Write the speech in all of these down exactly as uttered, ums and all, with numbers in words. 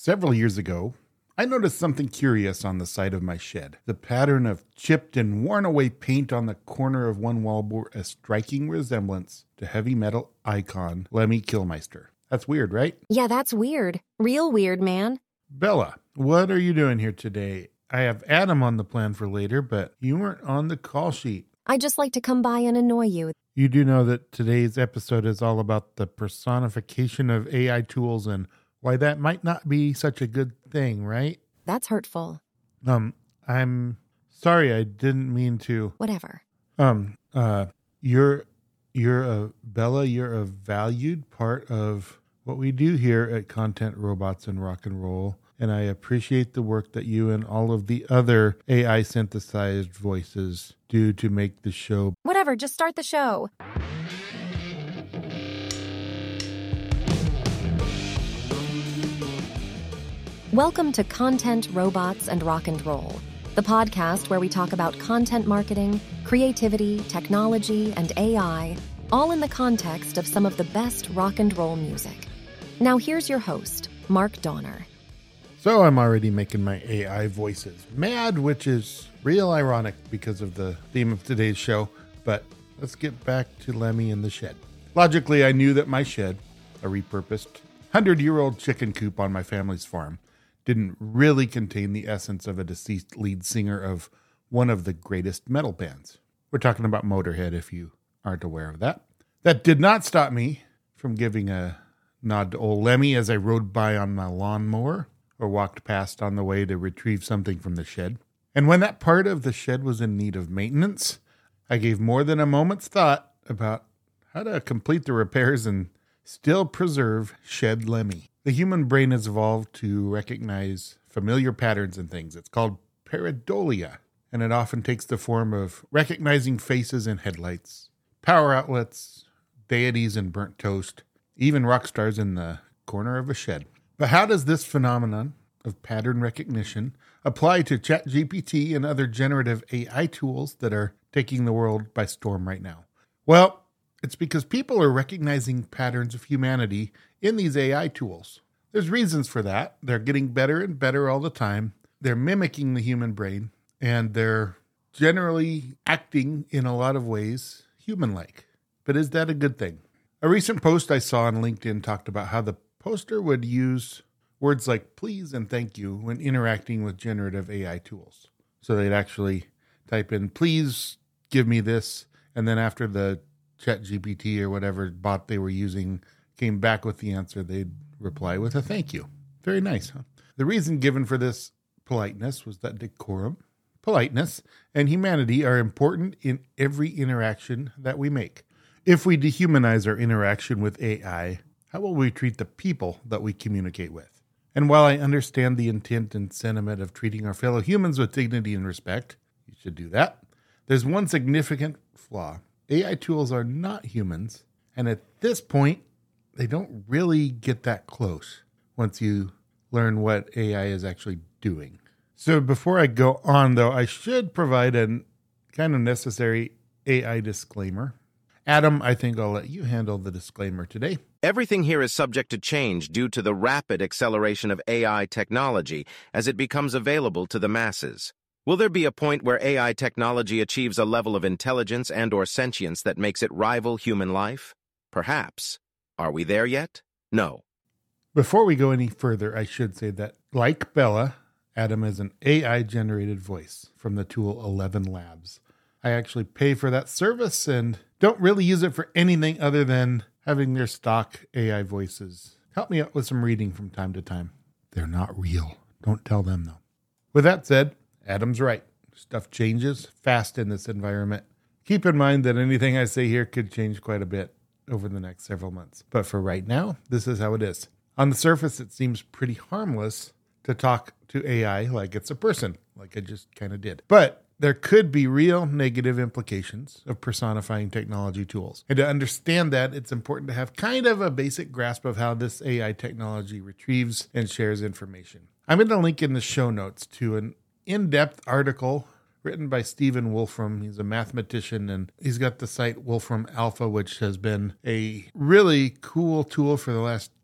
Several years ago, I noticed something curious on the side of my shed. The pattern of chipped and worn away paint on the corner of one wall bore a striking resemblance to heavy metal icon Lemmy Kilmister. That's weird, right? Yeah, that's weird. Real weird, man. Bella, what are you doing here today? I have Adam on the plan for later, but you weren't on the call sheet. I'd just like to come by and annoy you. You do know that today's episode is all about the personification of A I tools and why that might not be such a good thing, right? That's hurtful. Um, I'm sorry, I didn't mean to. Whatever. Um, uh, you're, you're a, Bella, you're a valued part of what we do here at Content Robots and Rock and Roll. And I appreciate the work that you and all of the other A I synthesized voices do to make the show. Whatever, just start the show. Welcome to Content, Robots, and Rock and Roll, the podcast where we talk about content marketing, creativity, technology, and A I, all in the context of some of the best rock and roll music. Now here's your host, Mark Donner. So I'm already making my A I voices mad, which is real ironic because of the theme of today's show. But let's get back to Lemmy in the shed. Logically, I knew that my shed, a repurposed hundred-year-old chicken coop on my family's farm, didn't really contain the essence of a deceased lead singer of one of the greatest metal bands. We're talking about Motorhead, if you aren't aware of that. That did not stop me from giving a nod to old Lemmy as I rode by on my lawnmower or walked past on the way to retrieve something from the shed. And when that part of the shed was in need of maintenance, I gave more than a moment's thought about how to complete the repairs and still preserve shed Lemmy. The human brain has evolved to recognize familiar patterns in things. It's called pareidolia, and it often takes the form of recognizing faces in headlights, power outlets, deities in burnt toast, even rock stars in the corner of a shed. But how does this phenomenon of pattern recognition apply to ChatGPT and other generative A I tools that are taking the world by storm right now? Well, it's because people are recognizing patterns of humanity in these A I tools. There's reasons for that. They're getting better and better all the time. They're mimicking the human brain, and they're generally acting in a lot of ways human-like. But is that a good thing? A recent post I saw on LinkedIn talked about how the poster would use words like please and thank you when interacting with generative A I tools. So they'd actually type in, please give me this, and then after the ChatGPT or whatever bot they were using came back with the answer, they'd reply with a thank you. Very nice, huh? The reason given for this politeness was that decorum, politeness, and humanity are important in every interaction that we make. If we dehumanize our interaction with A I, how will we treat the people that we communicate with? And while I understand the intent and sentiment of treating our fellow humans with dignity and respect, you should do that, there's one significant flaw. A I tools are not humans, and at this point, they don't really get that close once you learn what A I is actually doing. So before I go on, though, I should provide a kind of necessary A I disclaimer. Adam, I think I'll let you handle the disclaimer today. Everything here is subject to change due to the rapid acceleration of A I technology as it becomes available to the masses. Will there be a point where A I technology achieves a level of intelligence and or sentience that makes it rival human life? Perhaps. Are we there yet? No. Before we go any further, I should say that, like Bella, Adam is an A I-generated voice from the tool Eleven Labs. I actually pay for that service and don't really use it for anything other than having their stock A I voices help me out with some reading from time to time. They're not real. Don't tell them, though. With that said, Adam's right. Stuff changes fast in this environment. Keep in mind that anything I say here could change quite a bit over the next several months. But for right now, this is how it is. On the surface, it seems pretty harmless to talk to A I like it's a person, like I just kind of did. But there could be real negative implications of personifying technology tools. And to understand that, it's important to have kind of a basic grasp of how this A I technology retrieves and shares information. I'm going to link in the show notes to an in-depth article written by Stephen Wolfram. He's a mathematician, and he's got the site Wolfram Alpha, which has been a really cool tool for the last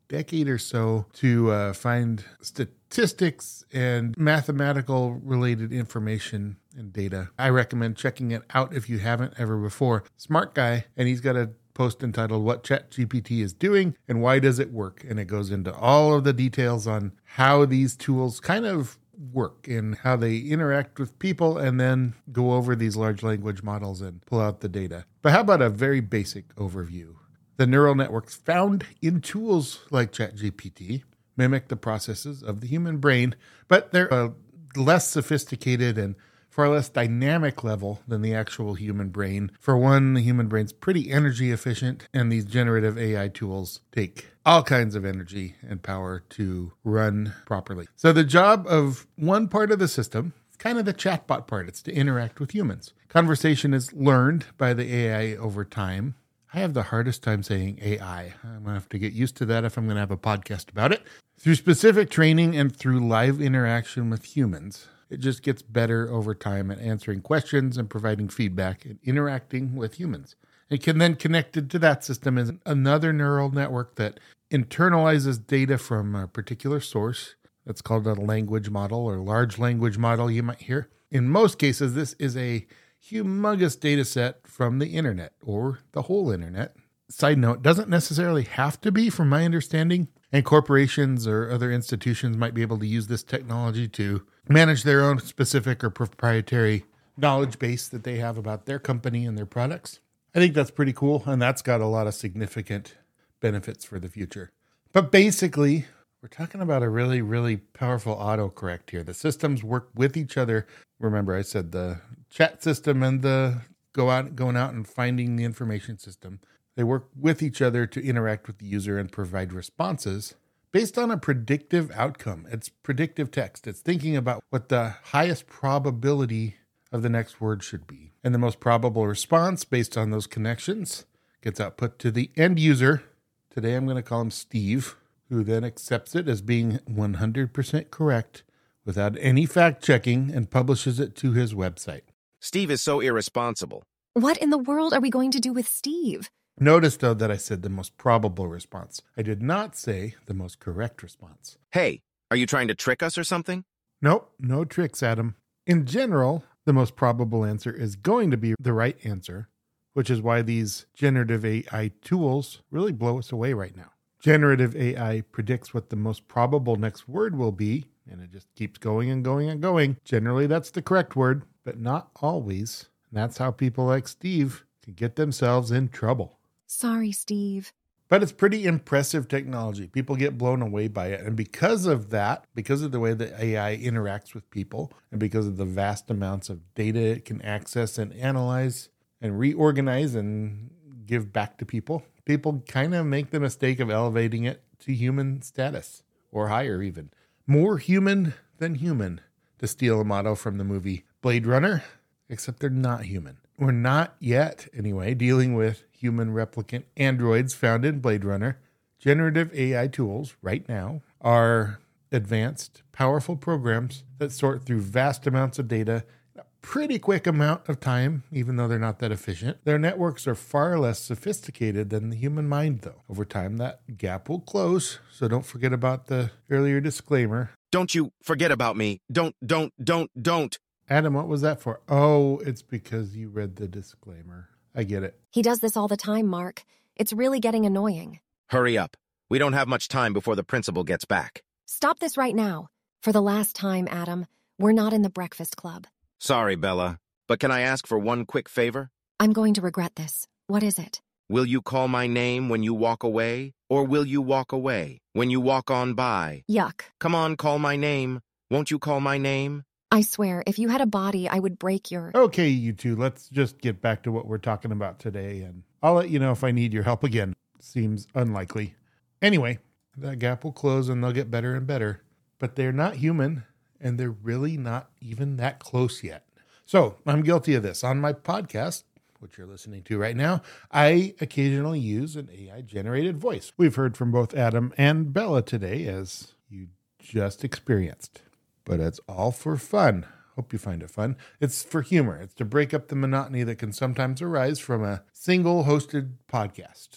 decade or so to uh, find statistics and mathematical related information and data. I recommend checking it out if you haven't ever before. Smart guy, and he's got a post entitled What ChatGPT is Doing and Why Does It Work? And it goes into all of the details on how these tools kind of work and how they interact with people, and then go over these large language models and pull out the data. But how about a very basic overview? The neural networks found in tools like ChatGPT mimic the processes of the human brain, but they're a less sophisticated and far less dynamic level than the actual human brain. For one, the human brain's pretty energy efficient, and these generative A I tools take all kinds of energy and power to run properly. So the job of one part of the system, it's kind of the chatbot part, it's to interact with humans. Conversation is learned by the A I over time. I have the hardest time saying A I. I'm going to have to get used to that if I'm going to have a podcast about it. Through specific training and through live interaction with humans, it just gets better over time at answering questions and providing feedback and interacting with humans. It can then connected to that system is another neural network that internalizes data from a particular source. That's called a language model or large language model, you might hear. In most cases, this is a humongous data set from the internet or the whole internet. Side note, doesn't necessarily have to be, from my understanding. And corporations or other institutions might be able to use this technology to manage their own specific or proprietary knowledge base that they have about their company and their products. I think that's pretty cool, and that's got a lot of significant benefits for the future. But basically, we're talking about a really, really powerful autocorrect here. The systems work with each other. Remember, I said the chat system and the go out, going out and finding the information system. They work with each other to interact with the user and provide responses based on a predictive outcome. It's predictive text. It's thinking about what the highest probability of the next word should be. And the most probable response based on those connections gets output to the end user. Today I'm going to call him Steve, who then accepts it as being one hundred percent correct without any fact checking and publishes it to his website. Steve is so irresponsible. What in the world are we going to do with Steve? Notice, though, that I said the most probable response. I did not say the most correct response. Hey, are you trying to trick us or something? Nope, no tricks, Adam. In general, the most probable answer is going to be the right answer, which is why these generative A I tools really blow us away right now. Generative A I predicts what the most probable next word will be, and it just keeps going and going and going. Generally, that's the correct word, but not always. And that's how people like Steve can get themselves in trouble. Sorry, Steve. But it's pretty impressive technology. People get blown away by it. And because of that, because of the way that A I interacts with people, and because of the vast amounts of data it can access and analyze and reorganize and give back to people, people kind of make the mistake of elevating it to human status, or higher even. More human than human, to steal a motto from the movie Blade Runner, except they're not human. We're not yet, anyway, dealing with human replicant androids found in Blade Runner. Generative A I tools right now are advanced, powerful programs that sort through vast amounts of data in a pretty quick amount of time, even though they're not that efficient. Their networks are far less sophisticated than the human mind, though. Over time, that gap will close, so don't forget about the earlier disclaimer. Don't you forget about me. Don't, don't, don't, don't. Adam, what was that for? Oh, it's because you read the disclaimer. I get it. He does this all the time, Mark. It's really getting annoying. Hurry up. We don't have much time before the principal gets back. Stop this right now. For the last time, Adam, we're not in the Breakfast Club. Sorry, Bella, but can I ask for one quick favor? I'm going to regret this. What is it? Will you call my name when you walk away? Or will you walk away when you walk on by? Yuck. Come on, call my name. Won't you call my name? I swear, if you had a body, I would break your... Okay, you two, let's just get back to what we're talking about today, and I'll let you know if I need your help again. Seems unlikely. Anyway, that gap will close and they'll get better and better. But they're not human, and they're really not even that close yet. So, I'm guilty of this. On my podcast, which you're listening to right now, I occasionally use an A I-generated voice. We've heard from both Adam and Bella today, as you just experienced. But it's all for fun. Hope you find it fun. It's for humor. It's to break up the monotony that can sometimes arise from a single hosted podcast.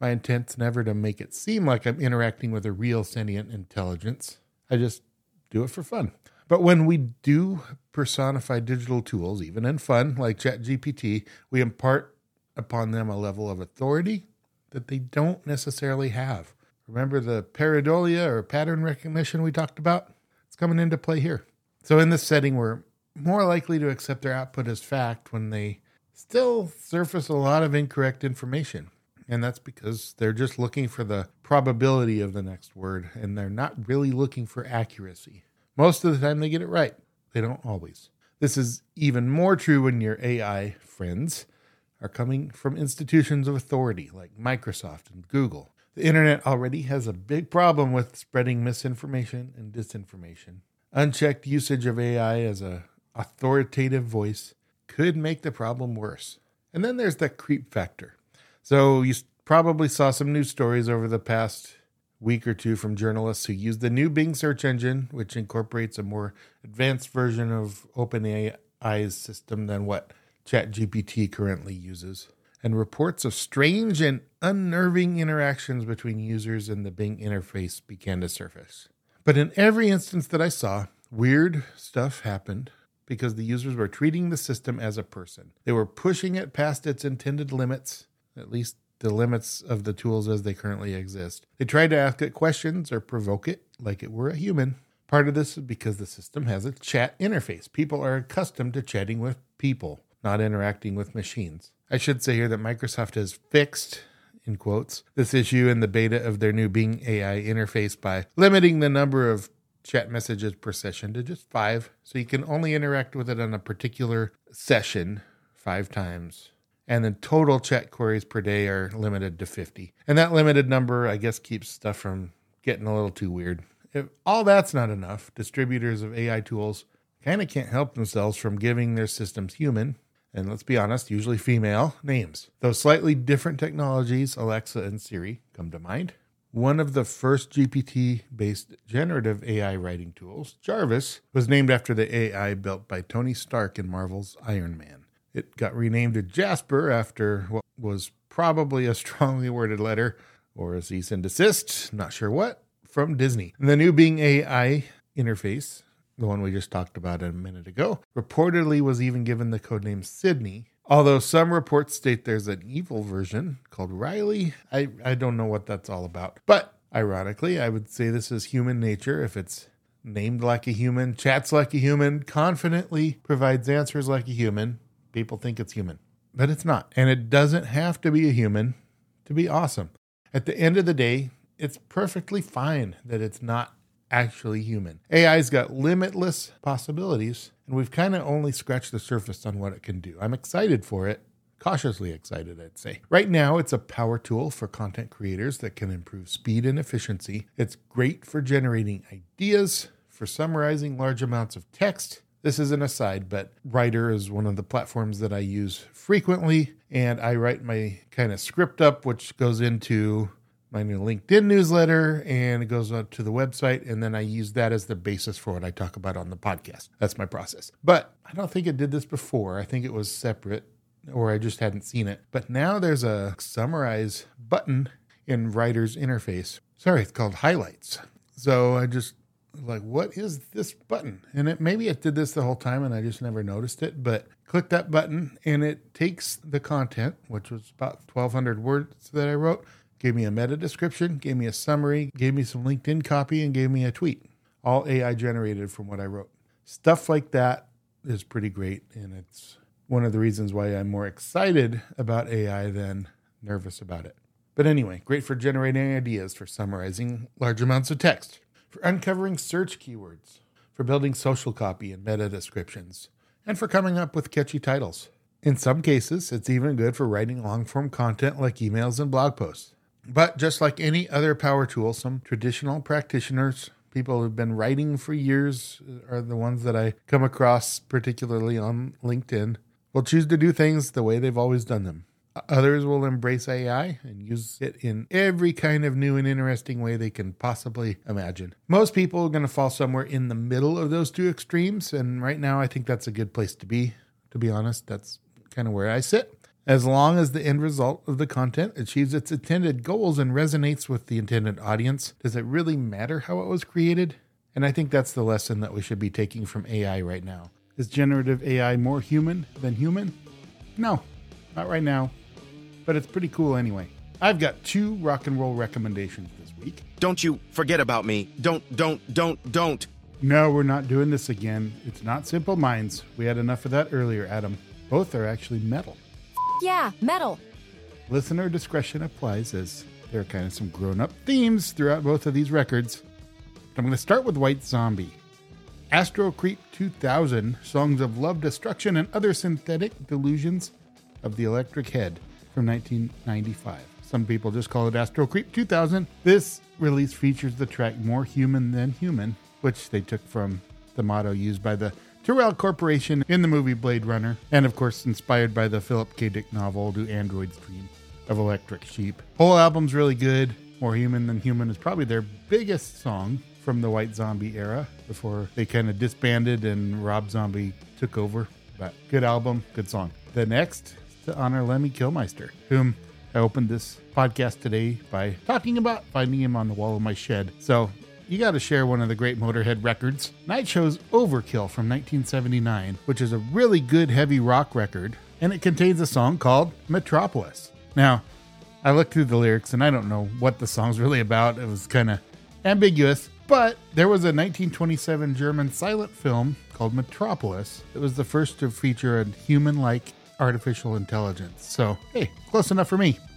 My intent's never to make it seem like I'm interacting with a real sentient intelligence. I just do it for fun. But when we do personify digital tools, even in fun, like ChatGPT, we impart upon them a level of authority that they don't necessarily have. Remember the pareidolia or pattern recognition we talked about? It's coming into play here. So in this setting, we're more likely to accept their output as fact when they still surface a lot of incorrect information. And that's because they're just looking for the probability of the next word, and they're not really looking for accuracy. Most of the time they get it right. They don't always. This is even more true when your A I friends are coming from institutions of authority like Microsoft and Google. The internet already has a big problem with spreading misinformation and disinformation. Unchecked usage of A I as an authoritative voice could make the problem worse. And then there's the creep factor. So you probably saw some news stories over the past week or two from journalists who use the new Bing search engine, which incorporates a more advanced version of OpenAI's system than what ChatGPT currently uses, and reports of strange and unnerving interactions between users and the Bing interface began to surface. But in every instance that I saw, weird stuff happened because the users were treating the system as a person. They were pushing it past its intended limits, at least the limits of the tools as they currently exist. They tried to ask it questions or provoke it like it were a human. Part of this is because the system has a chat interface. People are accustomed to chatting with people, not interacting with machines. I should say here that Microsoft has fixed, in quotes, this issue in the beta of their new Bing A I interface by limiting the number of chat messages per session to just five, so you can only interact with it on a particular session five times. And the total chat queries per day are limited to fifty. And that limited number, I guess, keeps stuff from getting a little too weird. If all that's not enough, distributors of A I tools kind of can't help themselves from giving their systems human, and let's be honest, usually female, names. Those slightly different technologies, Alexa and Siri, come to mind. One of the first G P T-based generative A I writing tools, Jarvis, was named after the A I built by Tony Stark in Marvel's Iron Man. It got renamed to Jasper after what was probably a strongly worded letter, or a cease and desist, not sure what, from Disney. And the new Bing A I interface, the one we just talked about a minute ago, reportedly was even given the codename Sydney. Although some reports state there's an evil version called Riley. I, I don't know what that's all about. But ironically, I would say this is human nature. If it's named like a human, chats like a human, confidently provides answers like a human, people think it's human. But it's not. And it doesn't have to be a human to be awesome. At the end of the day, it's perfectly fine that it's not actually human. A I's got limitless possibilities, and we've kind of only scratched the surface on what it can do. I'm excited for it, cautiously excited, I'd say. Right now, it's a power tool for content creators that can improve speed and efficiency. It's great for generating ideas, for summarizing large amounts of text. This is an aside, but Writer is one of the platforms that I use frequently, and I write my kind of script up, which goes into my new LinkedIn newsletter, and it goes up to the website, and then I use that as the basis for what I talk about on the podcast. That's my process. But I don't think it did this before. I think it was separate, or I just hadn't seen it. But now there's a summarize button in Writer's interface. Sorry, it's called Highlights. So I just like, what is this button? And it maybe it did this the whole time and I just never noticed it, but click that button and it takes the content, which was about twelve hundred words that I wrote, gave me a meta description, gave me a summary, gave me some LinkedIn copy, and gave me a tweet. All A I generated from what I wrote. Stuff like that is pretty great, and it's one of the reasons why I'm more excited about A I than nervous about it. But anyway, great for generating ideas, for summarizing large amounts of text, for uncovering search keywords, for building social copy and meta descriptions, and for coming up with catchy titles. In some cases, it's even good for writing long-form content like emails and blog posts. But just like any other power tool, some traditional practitioners, people who've been writing for years, are the ones that I come across, particularly on LinkedIn, will choose to do things the way they've always done them. Others will embrace A I and use it in every kind of new and interesting way they can possibly imagine. Most people are going to fall somewhere in the middle of those two extremes, and right now I think that's a good place to be. To be honest, that's kind of where I sit. As long as the end result of the content achieves its intended goals and resonates with the intended audience, does it really matter how it was created? And I think that's the lesson that we should be taking from A I right now. Is generative A I more human than human? No, not right now, but it's pretty cool anyway. I've got two rock and roll recommendations this week. Don't you forget about me. Don't, don't, don't, don't. No, we're not doing this again. It's not Simple Minds. We had enough of that earlier, Adam. Both are actually metal. Yeah, metal. Listener discretion applies, as there are kind of some grown-up themes throughout both of these records. I'm going to start with White Zombie. Astro Creep two thousand, Songs of Love, Destruction, and Other Synthetic Delusions of the Electric Head from nineteen ninety-five. Some people just call it Astro Creep two thousand. This release features the track More Human Than Human, which they took from the motto used by the Tyrrell Corporation in the movie Blade Runner, and of course inspired by the Philip K. Dick novel Do Androids Dream of Electric Sheep. Whole album's really good. More Human Than Human is probably their biggest song from the White Zombie era before they kind of disbanded and Rob Zombie took over. But good album, good song. The next is to honor Lemmy Kilmister, whom I opened this podcast today by talking about finding him on the wall of my shed. So you got to share one of the great Motorhead records, Night Show's Overkill from nineteen seventy-nine, which is a really good heavy rock record, and it contains a song called Metropolis. Now, I looked through the lyrics and I don't know what the song's really about. It was kind of ambiguous, but there was a nineteen twenty-seven German silent film called Metropolis. It was the first to feature a human-like artificial intelligence. So, hey, close enough for me.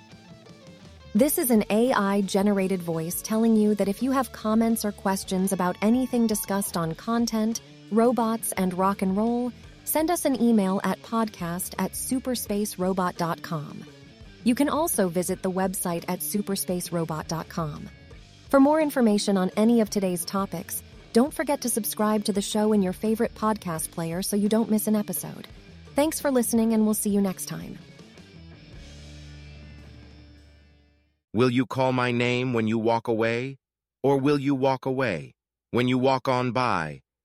This is an A I-generated voice telling you that if you have comments or questions about anything discussed on content, robots, and rock and roll, send us an email at podcast at superspace robot dot com. You can also visit the website at superspace robot dot com. For more information on any of today's topics, don't forget to subscribe to the show in your favorite podcast player so you don't miss an episode. Thanks for listening, and we'll see you next time. Will you call my name when you walk away? Or will you walk away when you walk on by?